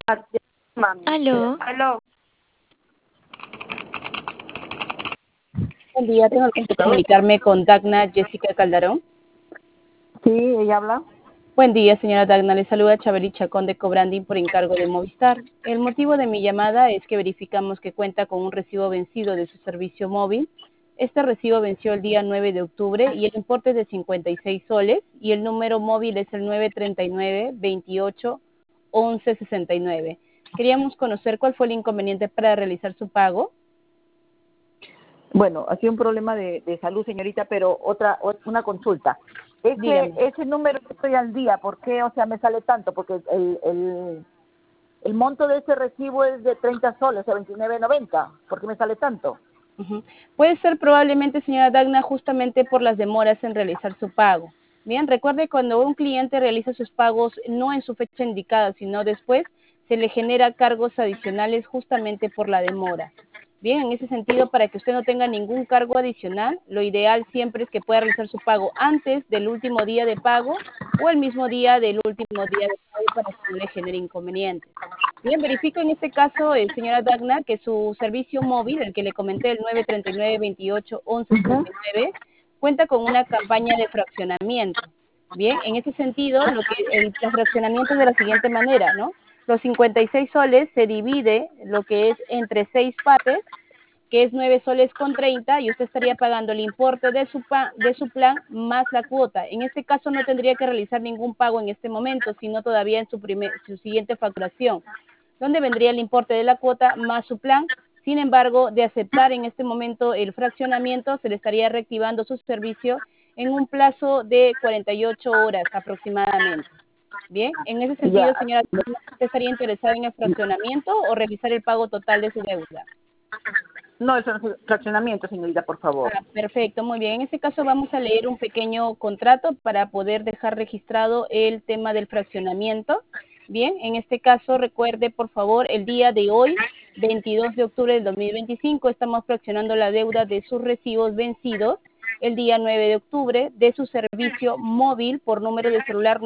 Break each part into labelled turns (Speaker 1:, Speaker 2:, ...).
Speaker 1: Mami.
Speaker 2: Aló,
Speaker 1: Aló.
Speaker 3: Buen día, tengo el gusto de comunicarme con Dagna Jessica Calderón.
Speaker 1: Sí, ella habla.
Speaker 3: Buen día, señora Dagna. Le saluda Chabeli Chacón de Cobranding por encargo de Movistar. El motivo de mi llamada es que verificamos que cuenta con un recibo vencido de su servicio móvil. Este recibo venció el día 9 de octubre y el importe es de 56 soles y el número móvil es el 939-28-1169. Queríamos conocer cuál fue el inconveniente para realizar su pago.
Speaker 1: Bueno, ha sido un problema de salud, señorita, pero una consulta.
Speaker 3: Dígame.
Speaker 1: Ese número que estoy al día, ¿por qué? O sea, me sale tanto, porque el monto de ese recibo es de 30 soles, o sea, 29.90. ¿Por qué me sale tanto?
Speaker 3: Ujú. Puede ser probablemente, señora Dagna, justamente por las demoras en realizar su pago. Bien, recuerde cuando un cliente realiza sus pagos no en su fecha indicada, sino después, se le genera cargos adicionales justamente por la demora. Bien, en ese sentido, para que usted no tenga ningún cargo adicional, lo ideal siempre es que pueda realizar su pago antes del último día de pago o el mismo día del último día de pago para que no le genere inconvenientes. Bien, verifico en este caso, señora Dagna, que su servicio móvil, el que le comenté, el 939-28-1169, cuenta con una campaña de fraccionamiento. Bien, en ese sentido, el fraccionamiento es de la siguiente manera, ¿no? Los 56 soles se divide lo que es entre 6 partes, que es 9 soles con 30 y usted estaría pagando el importe de su plan más la cuota. En este caso no tendría que realizar ningún pago en este momento, sino todavía en su siguiente facturación, donde vendría el importe de la cuota más su plan. Sin embargo, de aceptar en este momento el fraccionamiento, se le estaría reactivando su servicio en un plazo de 48 horas aproximadamente. Bien, en ese
Speaker 1: Ya,
Speaker 3: sentido, señora, ¿usted estaría interesada en el fraccionamiento o revisar el pago total de su deuda?
Speaker 1: no, eso no es fraccionamiento, señorita, por favor.
Speaker 3: Perfecto, muy bien. En este caso vamos a leer un pequeño contrato para poder dejar registrado el tema del fraccionamiento. Bien, en este caso recuerde por favor el día de hoy, 22 de octubre del 2025, estamos fraccionando la deuda de sus recibos vencidos el día 9 de octubre de su servicio móvil por número de celular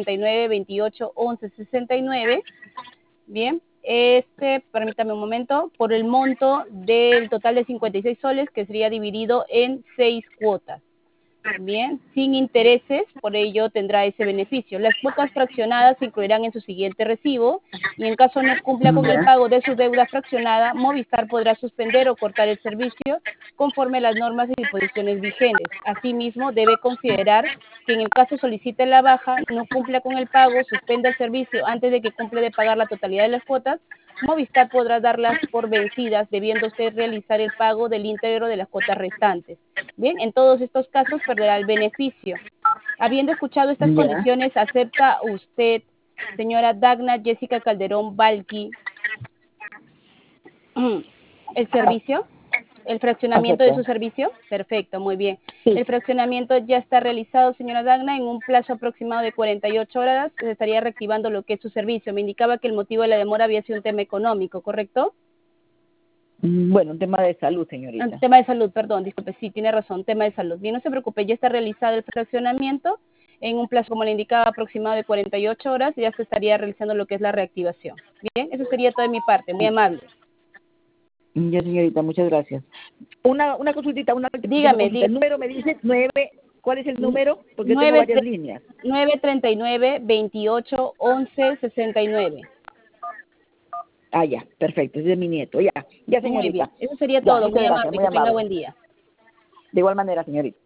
Speaker 3: 939-28-1169. Bien, permítame un momento, por el monto del total de 56 soles que sería dividido en 6 cuotas. Bien, sin intereses, por ello tendrá ese beneficio. Las cuotas fraccionadas se incluirán en su siguiente recibo y en caso no cumpla con el
Speaker 1: Ya.
Speaker 3: pago de su deuda fraccionada, Movistar podrá suspender o cortar el servicio conforme a las normas y disposiciones vigentes. Asimismo, debe considerar que en el caso solicite la baja, no cumpla con el pago, suspenda el servicio antes de que cumpla de pagar la totalidad de las cuotas, Movistar podrá darlas por vencidas, debiendo usted realizar el pago del íntegro de las cuotas restantes. Bien, en todos estos casos perderá el beneficio. Habiendo escuchado estas
Speaker 1: Ya.
Speaker 3: condiciones, ¿acepta usted, señora Dagna Jessica Calderón Balqui, el servicio? ¿El fraccionamiento de su
Speaker 1: Acepto.
Speaker 3: servicio? Perfecto, muy bien.
Speaker 1: Sí.
Speaker 3: El fraccionamiento ya está realizado, señora Dagna, en un plazo aproximado de 48 horas se estaría reactivando lo que es su servicio. Me indicaba que el motivo de la demora había sido un tema económico, ¿correcto?
Speaker 1: Bueno, un tema de salud,
Speaker 3: Un
Speaker 1: señorita.
Speaker 3: tema de salud, perdón, disculpe, sí, tiene razón, tema de salud. Bien, no se preocupe, ya está realizado el fraccionamiento en un plazo, como le indicaba, aproximado de 48 horas, y ya se estaría realizando lo que es la reactivación. Bien, eso sería todo de mi parte, muy amable.
Speaker 1: Ya, señorita, muchas gracias. Una consultita, una última
Speaker 3: Dígame,
Speaker 1: consulta. El número me dice 9. ¿Cuál es el número? Porque yo tengo
Speaker 3: 9,
Speaker 1: varias líneas.
Speaker 3: 939-28-11-69.
Speaker 1: Ah, ya, perfecto, ese es mi nieto. Ya, ya,
Speaker 3: Muy bien,
Speaker 1: señorita.
Speaker 3: eso sería
Speaker 1: Ya,
Speaker 3: todo,
Speaker 1: muchas
Speaker 3: muy
Speaker 1: gracias,
Speaker 3: amable,
Speaker 1: muy
Speaker 3: que tenga
Speaker 1: amable.
Speaker 3: buen día.
Speaker 1: De igual manera, señorita.